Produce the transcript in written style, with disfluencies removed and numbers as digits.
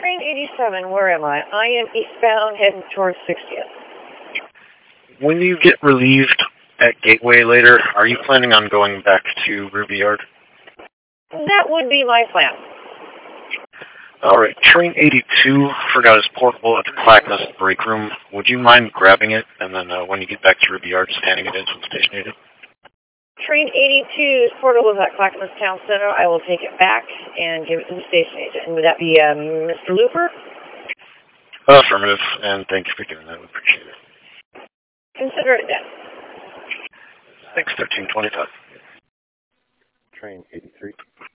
Train 87, where am I? I am eastbound heading towards 60th. When you get relieved at Gateway later, are you planning on going back to Ruby Yard? That would be my plan. Alright, Train 82 forgot his portable at the Clackamas break room. Would you mind grabbing it, and then when you get back to Ruby Yard, just handing it in to the station agent? Train 82's portable is at Clackamas Town Center. I will take it back and give it to the station agent. And would that be Mr. Looper? Affirmative, and thank you for doing that. We appreciate it. Consider it done. Thanks, 1325. Train 83.